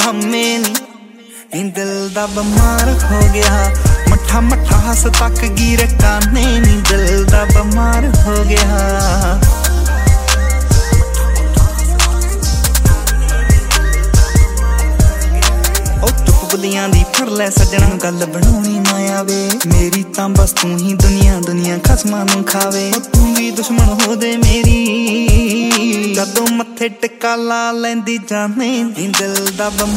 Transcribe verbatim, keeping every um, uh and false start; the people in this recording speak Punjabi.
ਹਮੇ ਨੀ ਦਿਲ ਦਾ ਬਿਮਾਰ ਹੋ ਗਿਆ ਮੱਠਾ ਮੱਠਾ ਹੱਸ ਤੱਕ ਗੀਰ ਕਾਨੇ ਨੀ ਦਿਲ ਦਾ ਬਿਮਾਰ ਹੋ ਗਿਆ ਬੁੱਲੀਆਂ ਦੀ ਫੜ ਲੈ ਸੱਜਣਾ ਗੱਲ ਬਣਾਉਣੀ ਨਾ ਆਵੇ ਮੇਰੀ ਤਾਂ ਬਸ ਤੂੰ ਹੀ ਦੁਨੀਆ ਦੁਨੀਆ ਖਸਮਾਂ ਨੂੰ ਖਾਵੇ ਤੂੰ ਵੀ ਦੁਸ਼ਮਣ ਹੋ ਦੇ ਮੇਰੀ ਜਦੋਂ ਮੱਥੇ ਟਿੱਕਾ ਲਾ ਲੈਂਦੀ ਜਾਨੇ ਦਿਲ ਦਾ